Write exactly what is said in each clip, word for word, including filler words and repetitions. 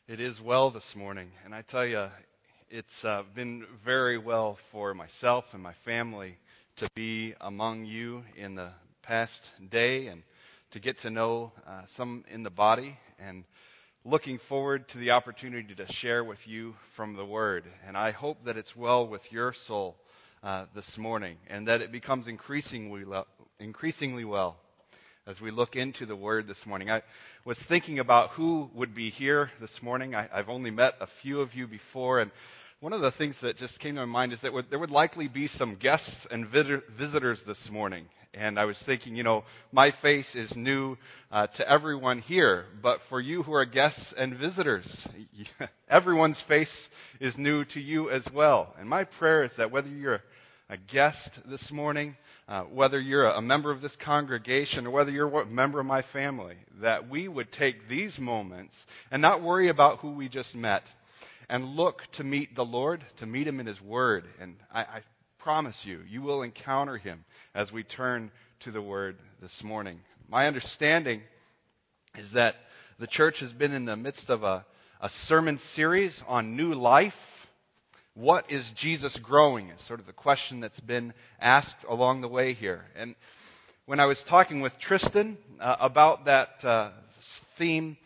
It is well this morning, and I tell you, it's uh, been very well for myself and my family to be among you in the past day and to get to know uh, some in the body, and looking forward to the opportunity to share with you from the Word. And I hope that it's well with your soul uh, this morning, and that it becomes increasingly, lo- increasingly well as we look into the Word this morning. I was thinking about who would be here this morning. I, I've only met a few of you before, and one of the things that just came to my mind is that would, there would likely be some guests and vid- visitors this morning. And I was thinking, you know, my face is new uh, to everyone here, but for you who are guests and visitors, everyone's face is new to you as well. And my prayer is that whether you're a guest this morning, Uh, whether you're a member of this congregation or whether you're a member of my family, that we would take these moments and not worry about who we just met and look to meet the Lord, to meet Him in His Word. And I, I promise you, you will encounter Him as we turn to the Word this morning. My understanding is that the church has been in the midst of a, a sermon series on new life. What is Jesus growing? Is sort of the question that's been asked along the way here. And when I was talking with Tristan uh, about that uh, theme,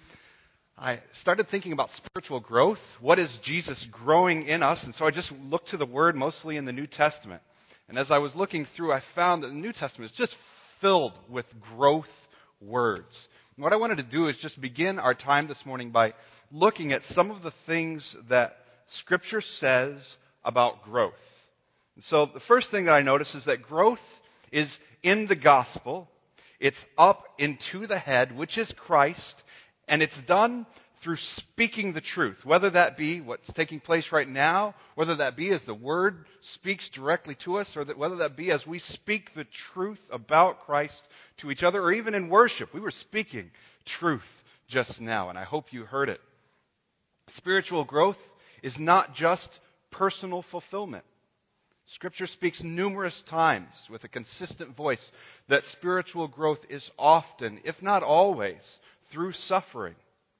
I started thinking about spiritual growth. What is Jesus growing in us? And so I just looked to the Word, mostly in the New Testament. And as I was looking through, I found that the New Testament is just filled with growth words. And what I wanted to do is just begin our time this morning by looking at some of the things that Scripture says about growth. And so the first thing that I notice is that growth is in the gospel. It's up into the head, which is Christ, and it's done through speaking the truth, whether that be what's taking place right now, whether that be as the Word speaks directly to us, or that whether that be as we speak the truth about Christ to each other, or even in worship. We were speaking truth just now, and I hope you heard it. Spiritual growth is not just personal fulfillment. Scripture speaks numerous times with a consistent voice that spiritual growth is often, if not always, through suffering.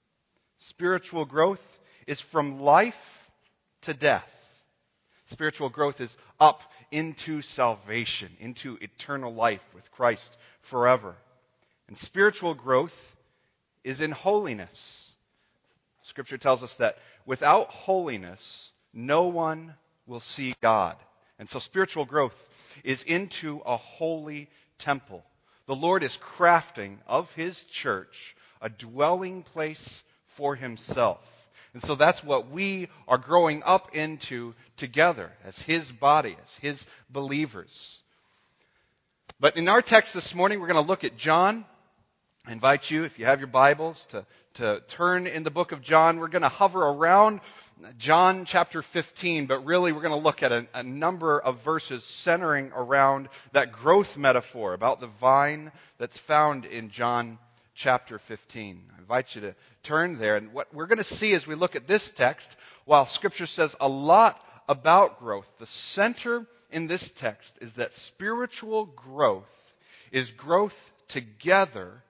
Spiritual growth is from life to death. Spiritual growth is up into salvation, into eternal life with Christ forever. And spiritual growth is in holiness. Scripture tells us that without holiness, no one will see God. And so spiritual growth is into a holy temple. The Lord is crafting of His church a dwelling place for Himself. And so that's what we are growing up into together as His body, as His believers. But in our text this morning, we're going to look at John. I invite you, if you have your Bibles, to, to turn in the book of John. We're going to hover around John chapter fifteen, but really we're going to look at a, a number of verses centering around that growth metaphor about the vine that's found in John chapter fifteen. I invite you to turn there. And what we're going to see as we look at this text, while Scripture says a lot about growth, the center in this text is that spiritual growth is growth together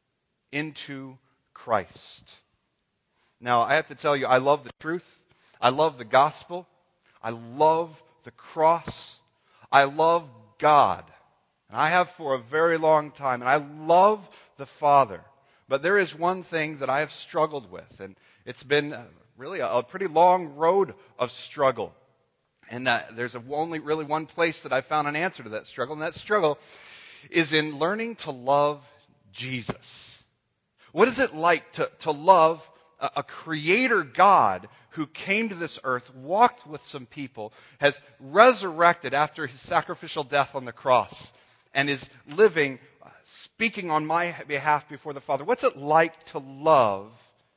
into Christ. Now, I have to tell you, I love the truth. I love the gospel. I love the cross. I love God. And I have for a very long time. And I love the Father. But there is one thing that I have struggled with. And it's been really a, a pretty long road of struggle. And uh, there's a, only really one place that I found an answer to that struggle. And that struggle is in learning to love Jesus. What is it like to, to love a, a creator God who came to this earth, walked with some people, has resurrected after His sacrificial death on the cross, and is living, uh, speaking on my behalf before the Father? What's it like to love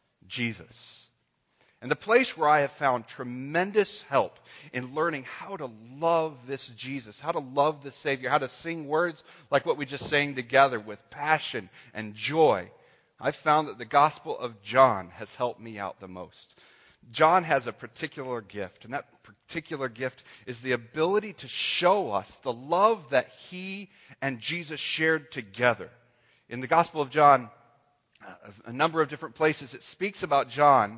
Jesus? And the place where I have found tremendous help in learning how to love this Jesus, how to love this Savior, how to sing words like what we just sang together with passion and joy, I've found that the Gospel of John has helped me out the most. John has a particular gift, and that particular gift is the ability to show us the love that He and Jesus shared together. In the Gospel of John, a number of different places, it speaks about John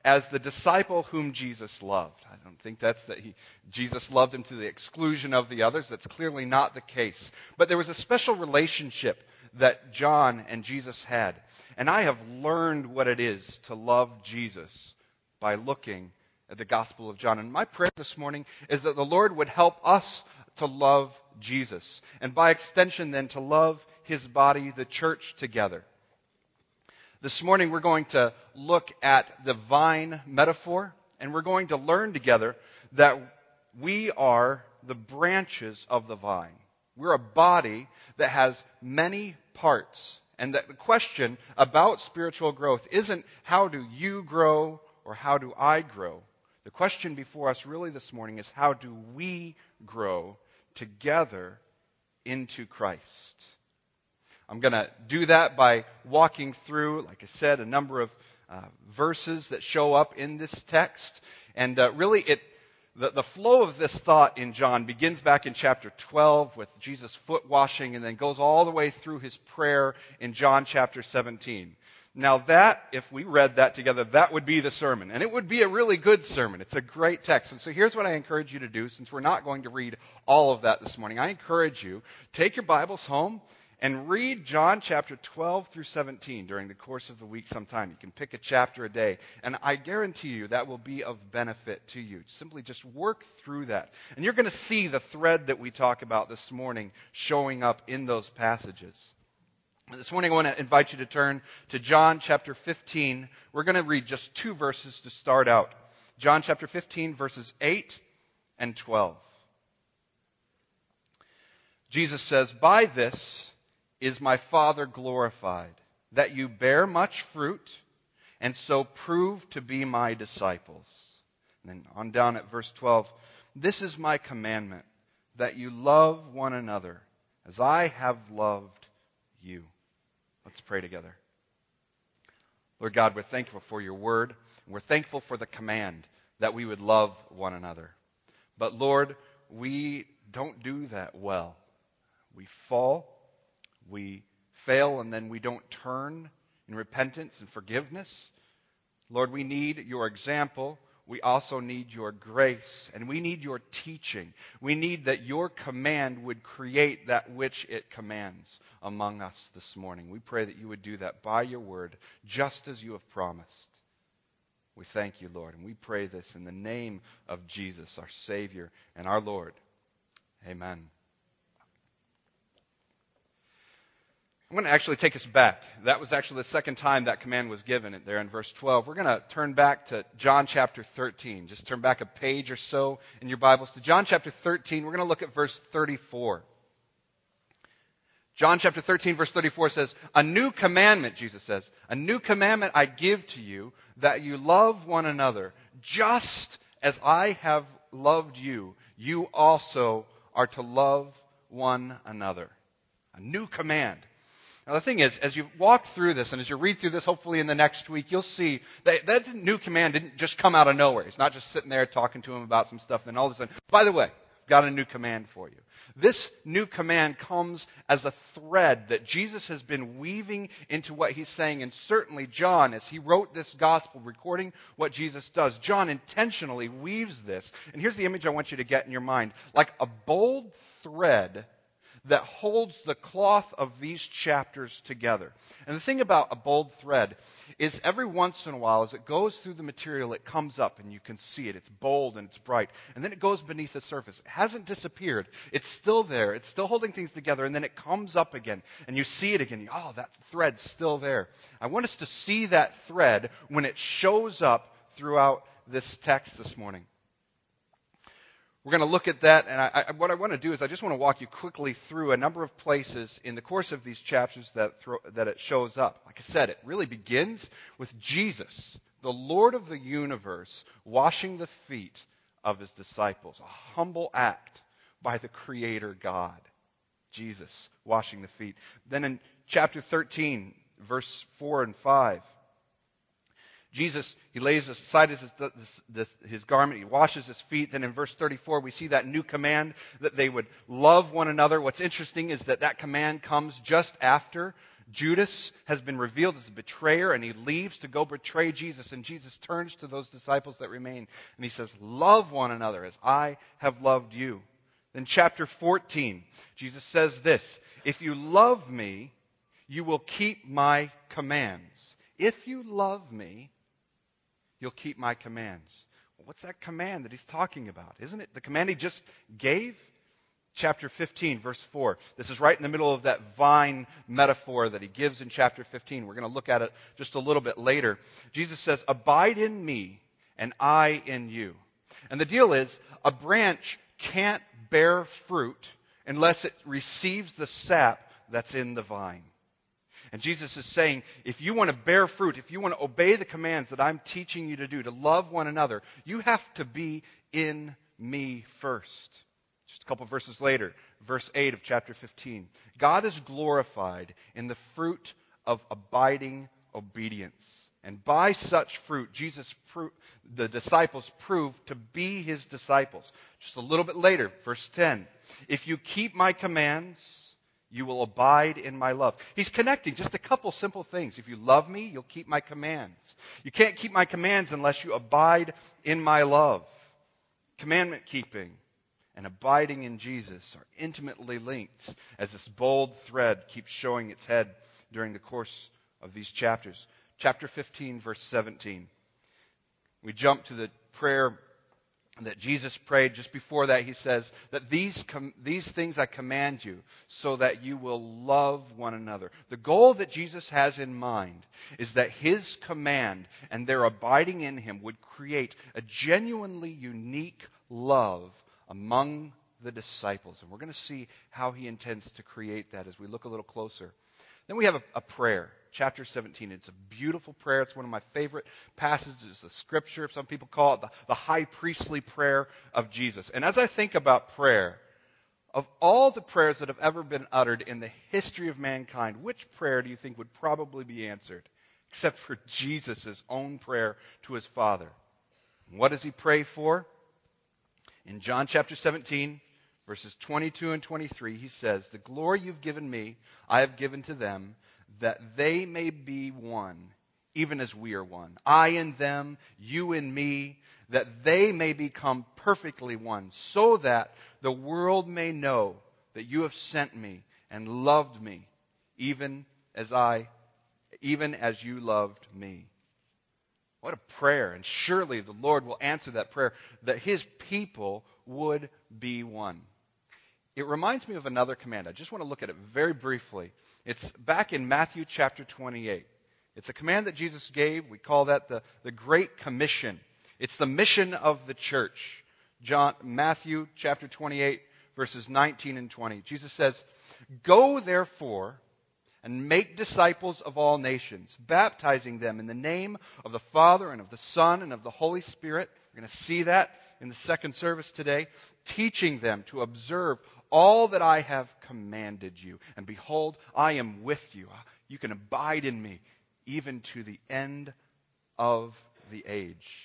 as the disciple whom Jesus loved. I don't think that's that he, Jesus loved him to the exclusion of the others. That's clearly not the case. But there was a special relationship that John and Jesus had. And I have learned what it is to love Jesus by looking at the Gospel of John. And my prayer this morning is that the Lord would help us to love Jesus. And by extension then to love his body, the church, together. This morning we're going to look at the vine metaphor, and we're going to learn together that we are the branches of the vine. We're a body that has many parts, and that the question about spiritual growth isn't how do you grow or how do I grow. The question before us really this morning is how do we grow together into Christ. I'm going to do that by walking through, like I said, a number of uh, verses that show up in this text. And uh, really, it the, the flow of this thought in John begins back in chapter twelve with Jesus' foot washing and then goes all the way through his prayer in John chapter seventeen. Now that, if we read that together, that would be the sermon. And it would be a really good sermon. It's a great text. And so here's what I encourage you to do, since we're not going to read all of that this morning. I encourage you, take your Bibles home and read John chapter twelve through seventeen during the course of the week sometime. You can pick a chapter a day. And I guarantee you that will be of benefit to you. Simply just work through that. And you're going to see the thread that we talk about this morning showing up in those passages. This morning I want to invite you to turn to John chapter fifteen. We're going to read just two verses to start out. John chapter fifteen, verses eight and twelve. Jesus says, "By this is my Father glorified, that you bear much fruit, and so prove to be my disciples." And then on down at verse twelve, "This is my commandment, that you love one another, as I have loved you." Let's pray together. Lord God, we're thankful for your word. We're thankful for the command that we would love one another. But Lord, we don't do that well. We fall, we fail, and then we don't turn in repentance and forgiveness. Lord, we need your example. We also need your grace, and we need your teaching. We need that your command would create that which it commands among us this morning. We pray that you would do that by your word, just as you have promised. We thank you, Lord, and we pray this in the name of Jesus, our Savior and our Lord. Amen. I'm going to actually take us back. That was actually the second time that command was given there in verse twelve. We're going to turn back to John chapter thirteen. Just turn back a page or so in your Bibles to John chapter thirteen. We're going to look at verse thirty-four. John chapter thirteen, verse thirty-four says, "A new commandment," Jesus says, "a new commandment I give to you, that you love one another, just as I have loved you. You also are to love one another." A new command. Now the thing is, as you walk through this, and as you read through this, hopefully in the next week, you'll see that that new command didn't just come out of nowhere. It's not just sitting there talking to him about some stuff, and then all of a sudden, by the way, I've got a new command for you. This new command comes as a thread that Jesus has been weaving into what he's saying, and certainly John, as he wrote this gospel, recording what Jesus does, John intentionally weaves this. And here's the image I want you to get in your mind. Like a bold thread that holds the cloth of these chapters together. And the thing about a bold thread is every once in a while, as it goes through the material, it comes up and you can see it. It's bold and it's bright. And then it goes beneath the surface. It hasn't disappeared. It's still there. It's still holding things together. And then it comes up again. And you see it again. Oh, that thread's still there. I want us to see that thread when it shows up throughout this text this morning. We're going to look at that, and I, I, what I want to do is I just want to walk you quickly through a number of places in the course of these chapters that, throw, that it shows up. Like I said, it really begins with Jesus, the Lord of the universe, washing the feet of his disciples. A humble act by the Creator God. Jesus washing the feet. Then in chapter thirteen, verse four and five, Jesus, he lays aside his, his, his garment, he washes his feet. Then in verse thirty-four, we see that new command that they would love one another. What's interesting is that that command comes just after Judas has been revealed as a betrayer, and he leaves to go betray Jesus. And Jesus turns to those disciples that remain, and he says, love one another as I have loved you. Then chapter fourteen, Jesus says this, if you love me, you will keep my commands. If you love me, you'll keep my commands. Well, what's that command that he's talking about? Isn't it the command he just gave? Chapter fifteen, verse four. This is right in the middle of that vine metaphor that he gives in chapter fifteen. We're going to look at it just a little bit later. Jesus says, abide in me and I in you. And the deal is, a branch can't bear fruit unless it receives the sap that's in the vine. And Jesus is saying, if you want to bear fruit, if you want to obey the commands that I'm teaching you to do, to love one another, you have to be in me first. Just a couple verses later, verse eight of chapter fifteen. God is glorified in the fruit of abiding obedience. And by such fruit, Jesus, the disciples proved to be his disciples. Just a little bit later, verse ten. If you keep my commands, you will abide in my love. He's connecting just a couple simple things. If you love me, you'll keep my commands. You can't keep my commands unless you abide in my love. Commandment keeping and abiding in Jesus are intimately linked as this bold thread keeps showing its head during the course of these chapters. Chapter fifteen, verse seventeen. We jump to the prayer that Jesus prayed. Just before that, he says that these com- these things I command you so that you will love one another. The goal that Jesus has in mind is that his command and their abiding in him would create a genuinely unique love among the disciples. And we're going to see how he intends to create that as we look a little closer. Then we have a, a prayer, chapter seventeen. It's a beautiful prayer. It's one of my favorite passages of Scripture. Some people call it the, the high priestly prayer of Jesus. And as I think about prayer, of all the prayers that have ever been uttered in the history of mankind, which prayer do you think would probably be answered? Except for Jesus' own prayer to his Father. And what does he pray for? In John chapter seventeen, verses twenty-two and twenty-three, he says, the glory you've given me, I have given to them, that they may be one, even as we are one. I in them, you in me, that they may become perfectly one, so that the world may know that you have sent me and loved me, even as I, even as you loved me. What a prayer. And surely the Lord will answer that prayer, that his people would be one. It reminds me of another command. I just want to look at it very briefly. It's back in Matthew chapter twenty-eight. It's a command that Jesus gave. We call that the, the Great Commission. It's the mission of the church. John, Matthew chapter twenty-eight, verses nineteen and twenty. Jesus says, go therefore and make disciples of all nations, baptizing them in the name of the Father and of the Son and of the Holy Spirit. We're going to see that in the second service today. Teaching them to observe all that I have commanded you. And behold, I am with you. You can abide in me even to the end of the age.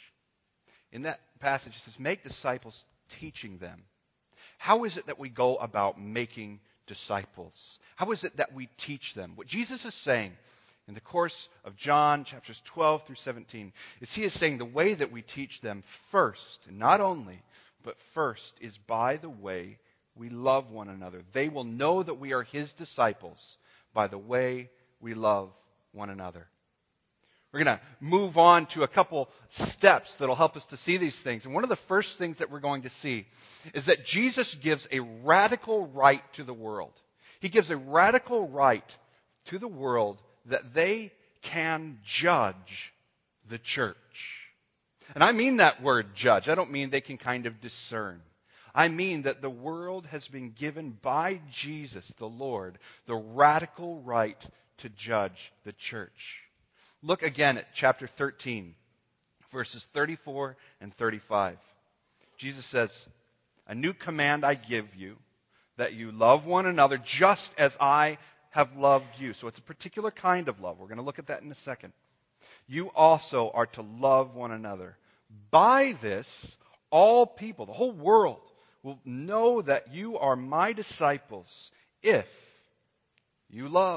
In that passage, it says, make disciples, teaching them. How is it that we go about making disciples? How is it that we teach them? What Jesus is saying in the course of John chapters twelve through seventeen is he is saying the way that we teach them first, and not only, but first is by the way we love one another. They will know that we are his disciples by the way we love one another. We're going to move on to a couple steps that will help us to see these things. And one of the first things that we're going to see is that Jesus gives a radical right to the world. He gives a radical right to the world that they can judge the church. And I mean that word judge. I don't mean they can kind of discern. I mean that the world has been given by Jesus, the Lord, the radical right to judge the church. Look again at chapter thirteen, verses thirty-four and thirty-five. Jesus says, a new command I give you, that you love one another just as I have loved you. So it's a particular kind of love. We're going to look at that in a second. You also are to love one another. By this, all people, the whole world, will know that you are my disciples if you love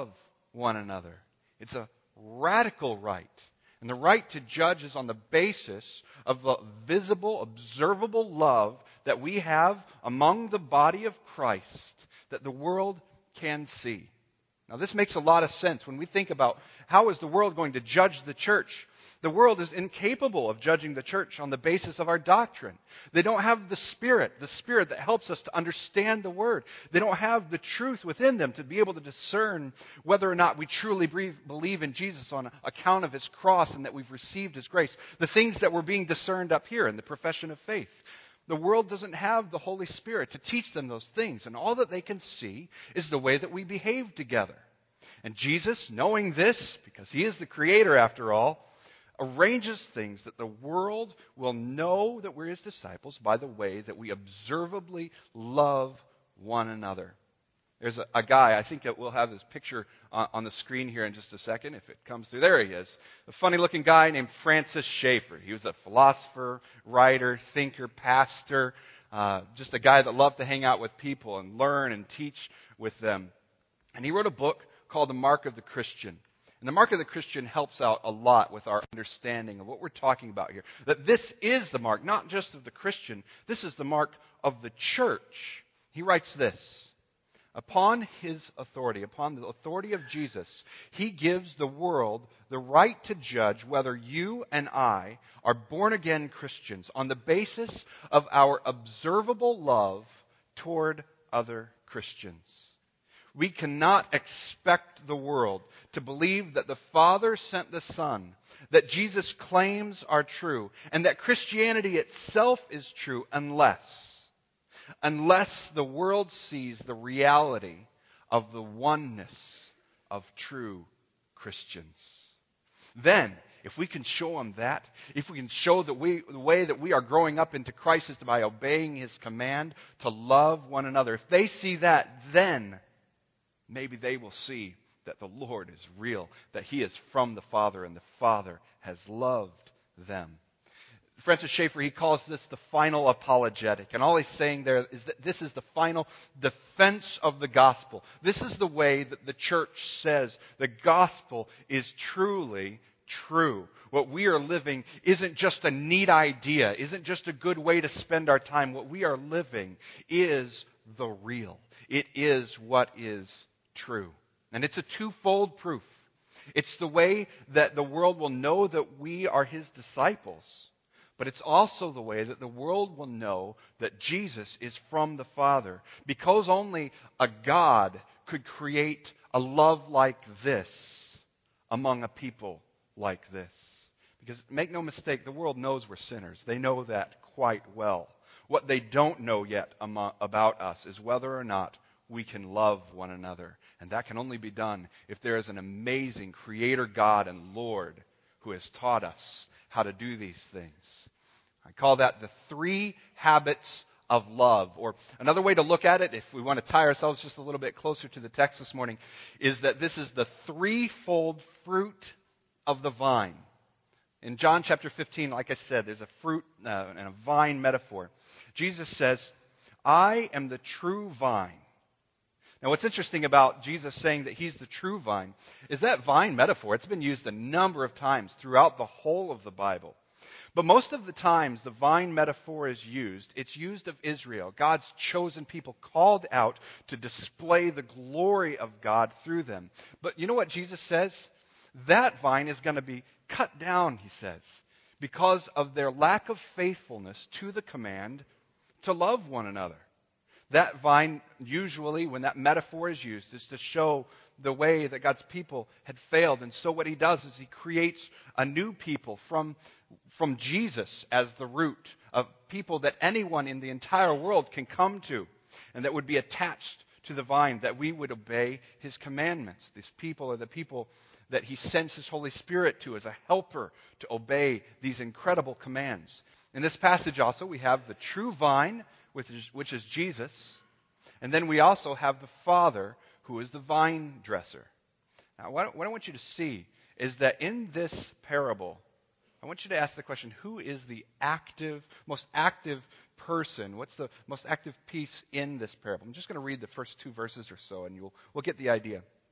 one another. It's a radical right. And the right to judge is on the basis of the visible, observable love that we have among the body of Christ that the world can see. Now, this makes a lot of sense when we think about how is the world going to judge the church. The world is incapable of judging the church on the basis of our doctrine. They don't have the Spirit, the Spirit that helps us to understand the Word. They don't have the truth within them to be able to discern whether or not we truly believe in Jesus on account of His cross and that we've received His grace. The things that were being discerned up here in the profession of faith. The world doesn't have the Holy Spirit to teach them those things. And all that they can see is the way that we behave together. And Jesus, knowing this, because He is the Creator after all, arranges things that the world will know that we're His disciples by the way that we observably love one another. There's a, a guy, I think that we'll have his picture on, on the screen here in just a second if it comes through. There he is. A funny-looking guy named Francis Schaeffer. He was a philosopher, writer, thinker, pastor, uh, just a guy that loved to hang out with people and learn and teach with them. And he wrote a book called The Mark of the Christian. And the mark of the Christian helps out a lot with our understanding of what we're talking about here. That this is the mark, not just of the Christian, this is the mark of the church. He writes this, upon His authority, upon the authority of Jesus, He gives the world the right to judge whether you and I are born-again Christians on the basis of our observable love toward other Christians. We cannot expect the world to believe that the Father sent the Son, that Jesus' claims are true, and that Christianity itself is true unless, unless the world sees the reality of the oneness of true Christians. Then, if we can show them that, if we can show that we, the way that we are growing up into Christ is by obeying His command to love one another, if they see that, then maybe they will see that the Lord is real, that He is from the Father and the Father has loved them. Francis Schaeffer, he calls this the final apologetic. And all he's saying there is that this is the final defense of the gospel. This is the way that the church says the gospel is truly true. What we are living isn't just a neat idea, isn't just a good way to spend our time. What we are living is the real. It is what is true. And it's a twofold proof. It's the way that the world will know that we are His disciples, but it's also the way that the world will know that Jesus is from the Father, because only a God could create a love like this among a people like this. Because make no mistake, the world knows we're sinners. They know that quite well. What they don't know yet about us is whether or not we can love one another. And that can only be done if there is an amazing Creator God and Lord who has taught us how to do these things. I call that the three habits of love. Or another way to look at it, if we want to tie ourselves just a little bit closer to the text this morning, is that this is the threefold fruit of the vine. In John chapter fifteen, like I said, there's a fruit uh, and a vine metaphor. Jesus says, I am the true vine. Now, what's interesting about Jesus saying that He's the true vine is that vine metaphor. It's been used a number of times throughout the whole of the Bible. But most of the times the vine metaphor is used, it's used of Israel, God's chosen people called out to display the glory of God through them. But you know what Jesus says? That vine is going to be cut down, He says, because of their lack of faithfulness to the command to love one another. That vine, usually, when that metaphor is used, is to show the way that God's people had failed. And so what He does is He creates a new people from, from Jesus as the root of people that anyone in the entire world can come to and that would be attached to the vine, that we would obey His commandments. These people are the people that He sends His Holy Spirit to as a helper to obey these incredible commands. In this passage also, we have the true vine, which is, which is Jesus. And then we also have the Father, who is the vine dresser. Now, what, what I want you to see is that in this parable, I want you to ask the question, who is the active, most active person? What's the most active piece in this parable? I'm just going to read the first two verses or so, and you'll, we'll get the idea.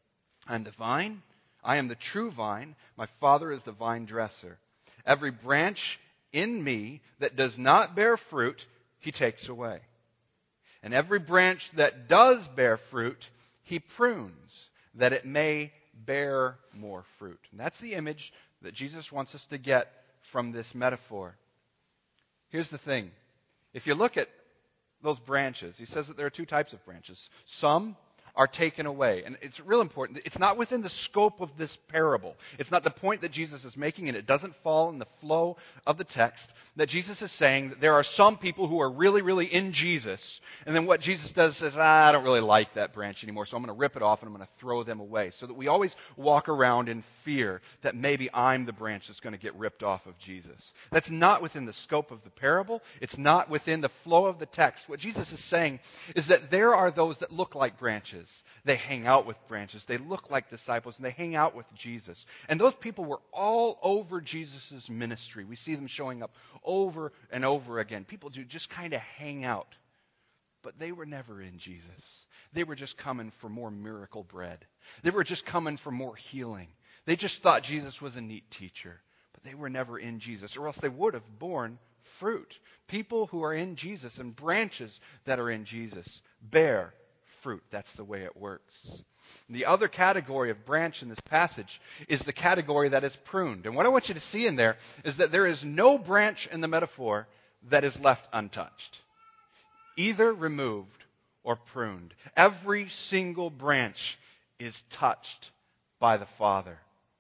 I am the vine. I am the true vine. My Father is the vine dresser. Every branch in me that does not bear fruit, he takes away. And every branch that does bear fruit, he prunes, that it may bear more fruit. And that's the image that Jesus wants us to get from this metaphor. Here's the thing. If you look at those branches, he says that there are two types of branches. Some are taken away. And it's real important. It's not within the scope of this parable. It's not the point that Jesus is making, and it doesn't fall in the flow of the text, that Jesus is saying that there are some people who are really, really in Jesus, and then what Jesus does is, ah, I don't really like that branch anymore, so I'm going to rip it off and I'm going to throw them away. So that we always walk around in fear that maybe I'm the branch that's going to get ripped off of Jesus. That's not within the scope of the parable. It's not within the flow of the text. What Jesus is saying is that there are those that look like branches. They hang out with branches. They look like disciples, and they hang out with Jesus. And those people were all over Jesus' ministry. We see them showing up over and over again. People do just kind of hang out. But they were never in Jesus. They were just coming for more miracle bread. They were just coming for more healing. They just thought Jesus was a neat teacher. But they were never in Jesus, or else they would have borne fruit. People who are in Jesus and branches that are in Jesus bear fruit. That's the way it works. The other category of branch in this passage is the category that is pruned. And what I want you to see in there is that there is no branch in the metaphor that is left untouched, either removed or pruned. Every single branch is touched by the Father.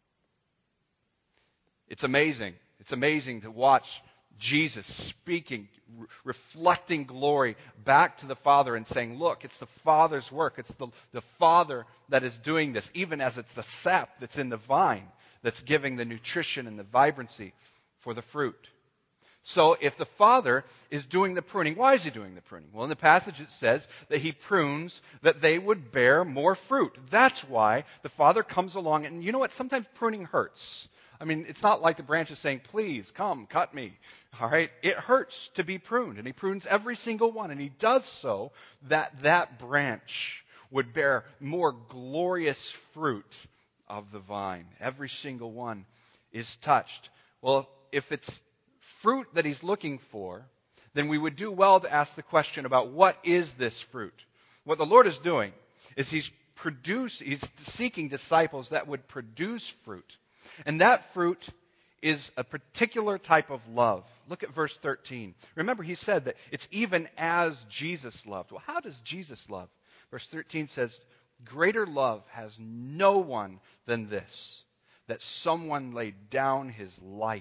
It's amazing. It's amazing to watch Jesus speaking, re- reflecting glory back to the Father and saying, look, it's the Father's work. It's the, the Father that is doing this, even as it's the sap that's in the vine that's giving the nutrition and the vibrancy for the fruit. So if the Father is doing the pruning, why is he doing the pruning? Well, in the passage it says that he prunes that they would bear more fruit. That's why the Father comes along. And you know what? Sometimes pruning hurts. I mean, it's not like the branch is saying, please, come, cut me. All right? It hurts to be pruned. And he prunes every single one. And he does so that that branch would bear more glorious fruit of the vine. Every single one is touched. Well, if it's fruit that he's looking for, then we would do well to ask the question about what is this fruit? What the Lord is doing is he's produce, he's seeking disciples that would produce fruit. And that fruit is a particular type of love. Look at verse thirteen. Remember, he said that it's even as Jesus loved. Well, how does Jesus love? Verse thirteen says, greater love has no one than this, that someone laid down his life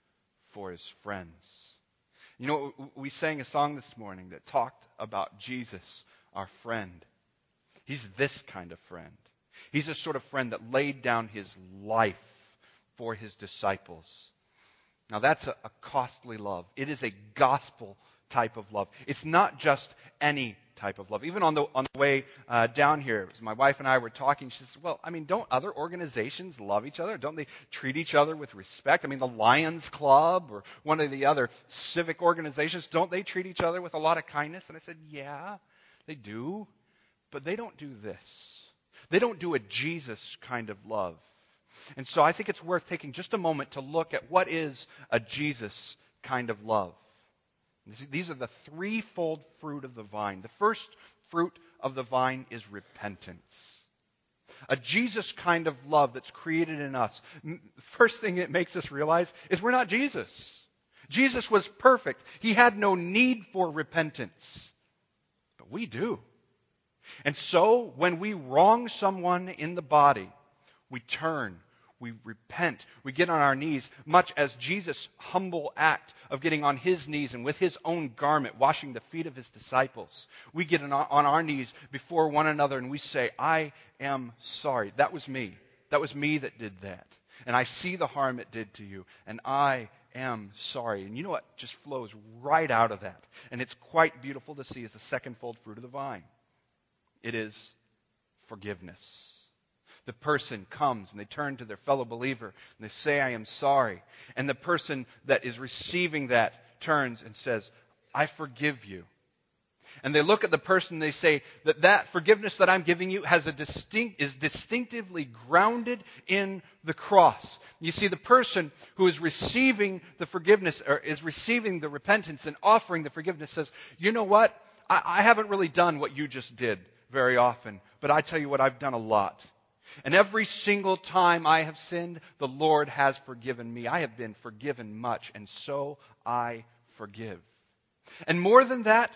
for his friends. You know, we sang a song this morning that talked about Jesus, our friend. He's this kind of friend. He's a sort of friend that laid down his life for his disciples. Now that's a, a costly love. It is a gospel type of love. It's not just any type of love. Even on the on the way uh, down here, my wife and I were talking. She says, well, I mean, don't other organizations love each other? Don't they treat each other with respect? I mean, the Lions Club or one of the other civic organizations, don't they treat each other with a lot of kindness? And I said, yeah, they do. But they don't do this. They don't do a Jesus kind of love. And so I think it's worth taking just a moment to look at what is a Jesus kind of love. These are the threefold fruit of the vine. The first fruit of the vine is repentance. A Jesus kind of love that's created in us. The first thing it makes us realize is we're not Jesus. Jesus was perfect. He had no need for repentance. But we do. And so when we wrong someone in the body, we turn, we repent, we get on our knees, much as Jesus' humble act of getting on his knees and with his own garment washing the feet of his disciples. We get on our knees before one another and we say, I am sorry. That was me. That was me that did that. And I see the harm it did to you. And I am sorry. And you know what just flows right out of that? And it's quite beautiful to see as the second-fold fruit of the vine. It is forgiveness. The person comes and they turn to their fellow believer and they say, I am sorry. And the person that is receiving that turns and says, I forgive you. And they look at the person and they say that that forgiveness that I'm giving you has a distinct, is distinctively grounded in the cross. You see, the person who is receiving the forgiveness, or is receiving the repentance and offering the forgiveness says, you know what? I, I haven't really done what you just did very often, but I tell you what, I've done a lot. And every single time I have sinned, the Lord has forgiven me. I have been forgiven much, and so I forgive. And more than that,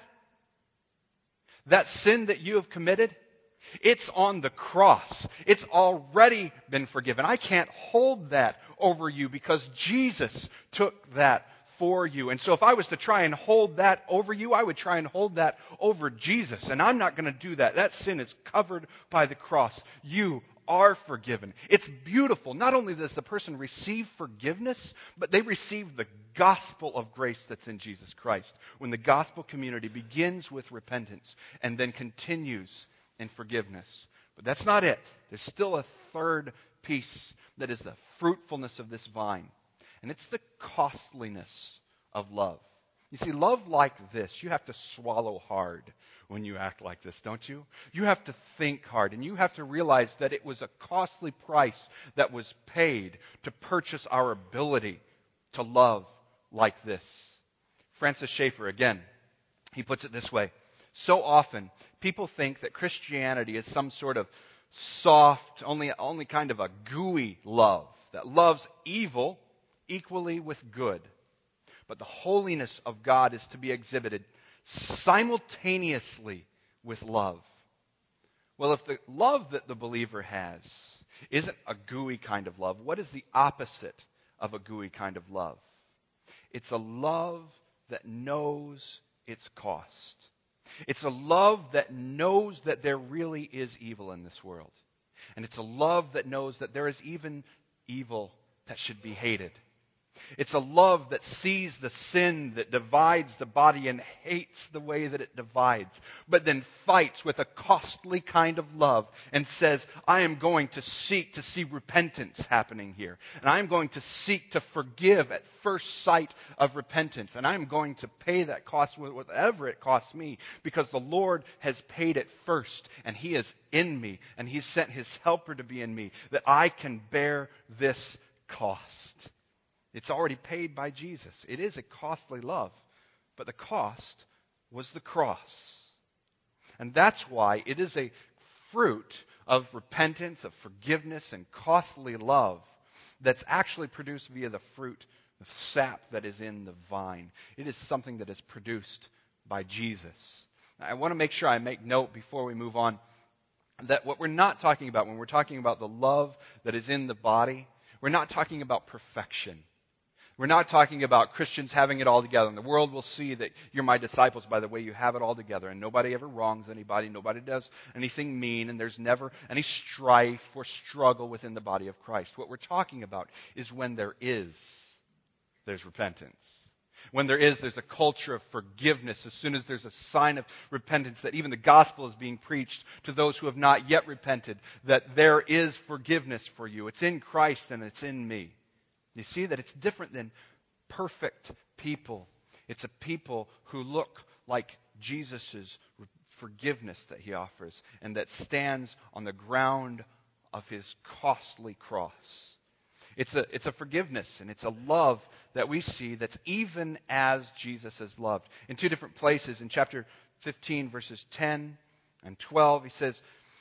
that sin that you have committed, it's on the cross. It's already been forgiven. I can't hold that over you because Jesus took that for you. And so if I was to try and hold that over you, I would try and hold that over Jesus. And I'm not going to do that. That sin is covered by the cross. You are forgiven. It's beautiful. Not only does the person receive forgiveness, but they receive the gospel of grace that's in Jesus Christ. When the gospel community begins with repentance and then continues in forgiveness. But that's not it. There's still a third piece that is the fruitfulness of this vine. And it's the costliness of love. You see, love like this, you have to swallow hard when you act like this, don't you? You have to think hard, and you have to realize that it was a costly price that was paid to purchase our ability to love like this. Francis Schaeffer, again, he puts it this way. So often, people think that Christianity is some sort of soft, only, only kind of a gooey love that loves evil equally with good. But the holiness of God is to be exhibited simultaneously with love. Well, if the love that the believer has isn't a gooey kind of love, what is the opposite of a gooey kind of love? It's a love that knows its cost. It's a love that knows that there really is evil in this world. And it's a love that knows that there is even evil that should be hated. It's a love that sees the sin that divides the body and hates the way that it divides, but then fights with a costly kind of love and says, I am going to seek to see repentance happening here. And I am going to seek to forgive at first sight of repentance. And I am going to pay that cost whatever it costs me, because the Lord has paid it first, and He is in me, and He sent His helper to be in me, that I can bear this cost. It's already paid by Jesus. It is a costly love, but the cost was the cross. And that's why it is a fruit of repentance, of forgiveness, and costly love that's actually produced via the fruit, the sap that is in the vine. It is something that is produced by Jesus. Now, I want to make sure I make note before we move on that what we're not talking about when we're talking about the love that is in the body, we're not talking about perfection. We're not talking about Christians having it all together. And the world will see that you're my disciples by the way you have it all together. And nobody ever wrongs anybody. Nobody does anything mean. And there's never any strife or struggle within the body of Christ. What we're talking about is when there is, there's repentance. When there is, there's a culture of forgiveness. As soon as there's a sign of repentance, that even the gospel is being preached to those who have not yet repented, that there is forgiveness for you. It's in Christ and it's in me. You see that it's different than perfect people. It's a people who look like Jesus' forgiveness that He offers, and that stands on the ground of His costly cross. It's a, it's a forgiveness, and it's a love that we see that's even as Jesus has loved. In two different places, in chapter fifteen, verses ten and twelve, He says,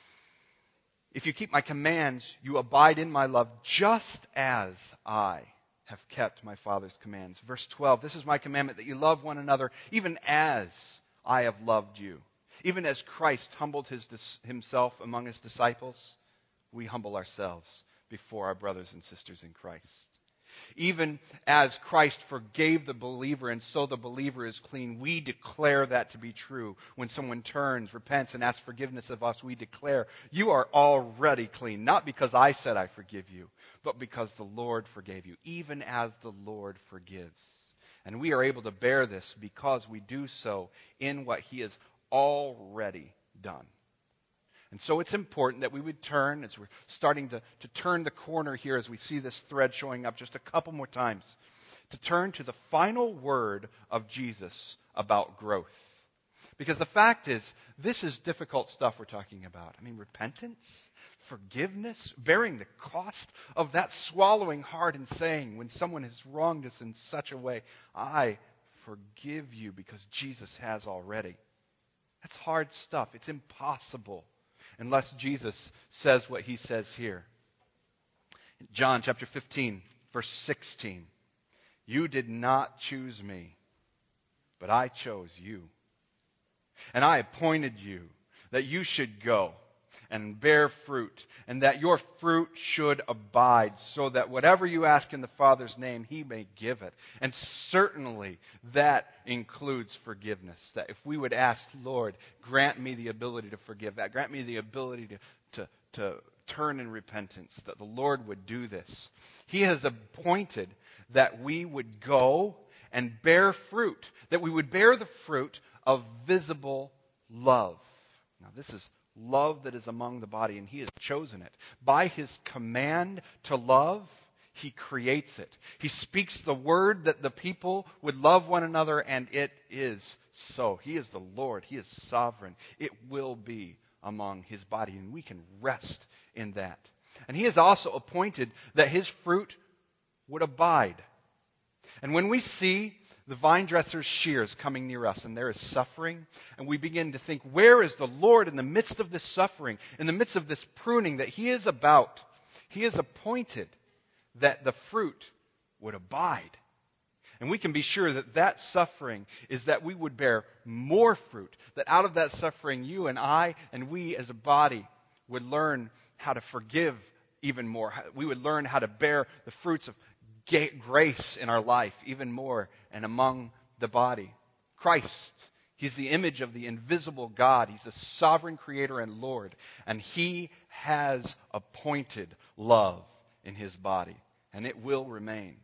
if you keep my commands, you abide in my love, just as I have kept my Father's commands. Verse twelve, this is my commandment, that you love one another, even as I have loved you. Even as Christ humbled his, himself among His disciples, we humble ourselves before our brothers and sisters in Christ. Even as Christ forgave the believer, and so the believer is clean, we declare that to be true. When someone turns, repents, and asks forgiveness of us, we declare, you are already clean. Not because I said I forgive you, but because the Lord forgave you, even as the Lord forgives. And we are able to bear this because we do so in what He has already done. And so it's important that we would turn, as we're starting to, to turn the corner here as we see this thread showing up just a couple more times, to turn to the final word of Jesus about growth. Because the fact is, this is difficult stuff we're talking about. I mean, repentance, forgiveness, bearing the cost of that, swallowing hard and saying when someone has wronged us in such a way, I forgive you because Jesus has already. That's hard stuff. It's impossible unless Jesus says what he says here. John chapter fifteen, verse sixteen. You did not choose me, but I chose you. And I appointed you that you should go and bear fruit, and that your fruit should abide, so that whatever you ask in the Father's name, he may give it. And certainly that includes forgiveness. That if we would ask, Lord, grant me the ability to forgive, that grant me the ability to, to, to turn in repentance, that the Lord would do this. He has appointed that we would go and bear fruit, that we would bear the fruit of visible love. Now this is love that is among the body, and he has chosen it. By his command to love, he creates it. He speaks the word that the people would love one another, and it is so. He is the Lord. He is sovereign. It will be among his body, and we can rest in that. And he has also appointed that his fruit would abide. And when we see the vine dresser's shears coming near us, and there is suffering, and we begin to think, where is the Lord in the midst of this suffering, in the midst of this pruning that he is about? He has appointed that the fruit would abide. And we can be sure that that suffering is that we would bear more fruit, that out of that suffering you and I and we as a body would learn how to forgive even more. We would learn how to bear the fruits of grace in our life even more and among the body. Christ, he's the image of the invisible God. He's the sovereign creator and Lord. And he has appointed love in his body. And it will remain.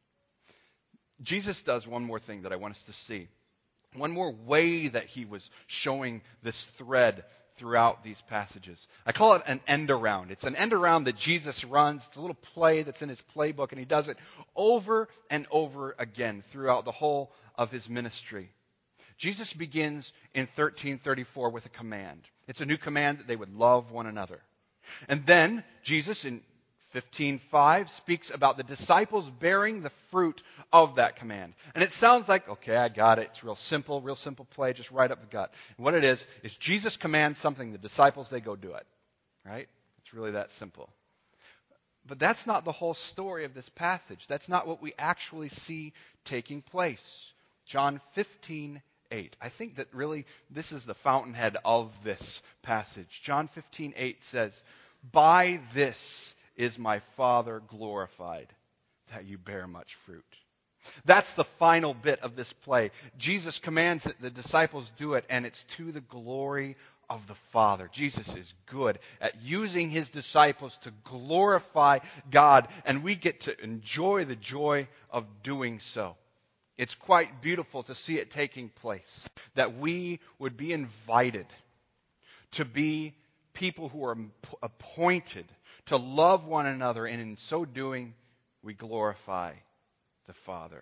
Jesus does one more thing that I want us to see. One more way that he was showing this thread throughout these passages. I call it an end around. It's an end around that Jesus runs. It's a little play that's in his playbook, and he does it over and over again throughout the whole of his ministry. Jesus begins in thirteen thirty-four with a command. It's a new command that they would love one another. And then Jesus in fifteen five speaks about the disciples bearing the fruit of that command. And it sounds like, okay, I got it. It's real simple, real simple play, just right up the gut. And what it is, is Jesus commands something, the disciples, they go do it. Right? It's really that simple. But that's not the whole story of this passage. That's not what we actually see taking place. John fifteen eight. I think that really this is the fountainhead of this passage. John fifteen eight says, by this is my Father glorified, that you bear much fruit. That's the final bit of this play. Jesus commands that the disciples do it, and it's to the glory of the Father. Jesus is good at using his disciples to glorify God, and we get to enjoy the joy of doing so. It's quite beautiful to see it taking place, that we would be invited to be people who are appointed to love one another, and in so doing, we glorify the Father.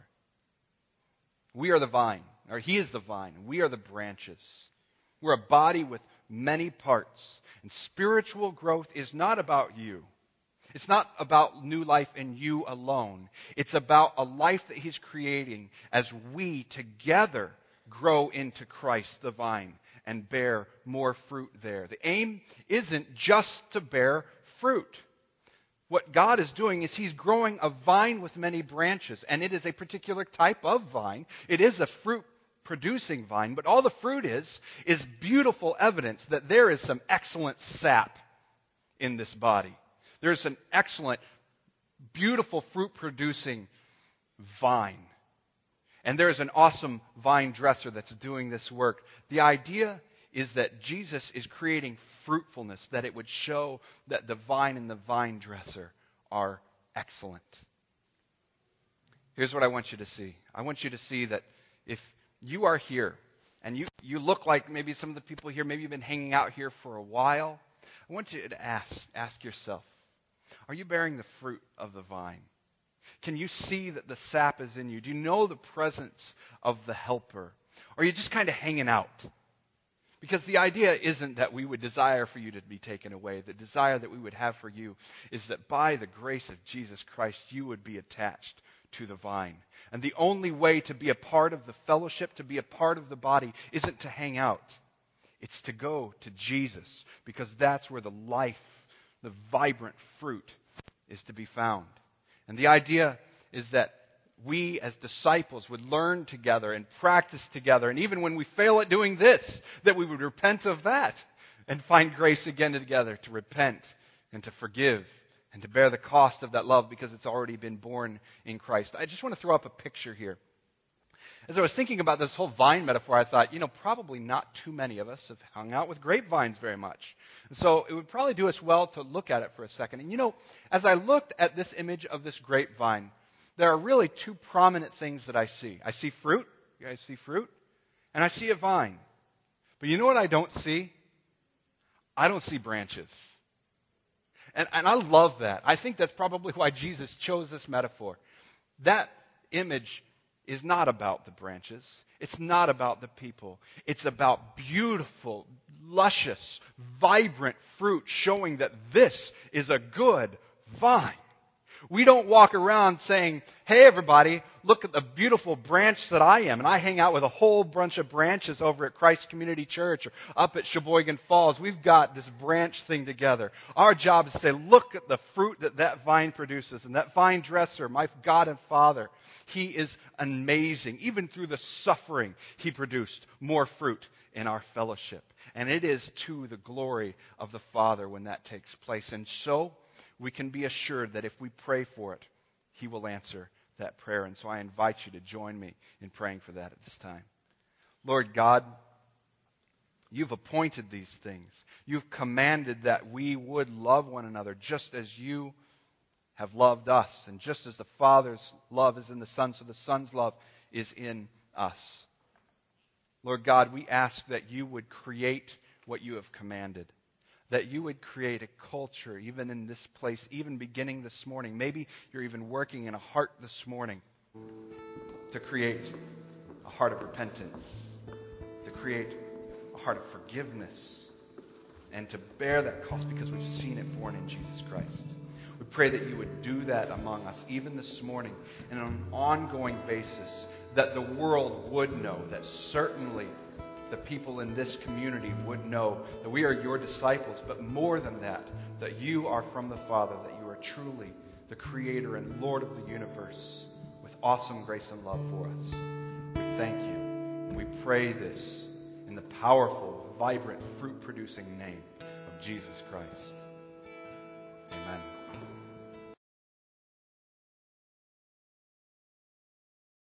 We are the vine, or he is the vine, and we are the branches. We're a body with many parts, and spiritual growth is not about you. It's not about new life in you alone. It's about a life that he's creating as we together grow into Christ, the vine, and bear more fruit there. The aim isn't just to bear fruit. What God is doing is he's growing a vine with many branches, and it is a particular type of vine. It is a fruit-producing vine, but all the fruit is, is beautiful evidence that there is some excellent sap in this body. There's an excellent, beautiful fruit-producing vine. And there's an awesome vine dresser that's doing this work. The idea is that Jesus is creating fruitfulness, that it would show that the vine and the vine dresser are excellent. Here's what I want you to see. I want you to see that if you are here, and you, you look like maybe some of the people here, maybe you've been hanging out here for a while, I want you to ask, ask yourself, are you bearing the fruit of the vine? Can you see that the sap is in you? Do you know the presence of the helper? Or are you just kind of hanging out? Because the idea isn't that we would desire for you to be taken away. The desire that we would have for you is that by the grace of Jesus Christ, you would be attached to the vine. And the only way to be a part of the fellowship, to be a part of the body, isn't to hang out. It's to go to Jesus, because that's where the life, the vibrant fruit is to be found. And the idea is that we as disciples would learn together and practice together. And even when we fail at doing this, that we would repent of that and find grace again together to repent and to forgive and to bear the cost of that love because it's already been born in Christ. I just want to throw up a picture here. As I was thinking about this whole vine metaphor, I thought, you know, probably not too many of us have hung out with grapevines very much. And so it would probably do us well to look at it for a second. And you know, as I looked at this image of this grapevine, there are really two prominent things that I see. I see fruit. You guys see fruit? And I see a vine. But you know what I don't see? I don't see branches. And, and I love that. I think that's probably why Jesus chose this metaphor. That image is not about the branches. It's not about the people. It's about beautiful, luscious, vibrant fruit showing that this is a good vine. We don't walk around saying, hey everybody, look at the beautiful branch that I am. And I hang out with a whole bunch of branches over at Christ Community Church or up at Sheboygan Falls. We've got this branch thing together. Our job is to say, look at the fruit that that vine produces. And that vine dresser, my God and Father, He is amazing. Even through the suffering, He produced more fruit in our fellowship. And it is to the glory of the Father when that takes place. And so, we can be assured that if we pray for it, He will answer that prayer. And so I invite you to join me in praying for that at this time. Lord God, You've appointed these things. You've commanded that we would love one another just as You have loved us. And just as the Father's love is in the Son, so the Son's love is in us. Lord God, we ask that You would create what You have commanded. That You would create a culture, even in this place, even beginning this morning. Maybe You're even working in a heart this morning to create a heart of repentance, to create a heart of forgiveness, and to bear that cost because we've seen it born in Jesus Christ. We pray that You would do that among us, even this morning, and on an ongoing basis, that the world would know that certainly the people in this community would know that we are Your disciples, but more than that, that You are from the Father, that You are truly the Creator and Lord of the universe with awesome grace and love for us. We thank You, and we pray this in the powerful, vibrant, fruit-producing name of Jesus Christ. Amen.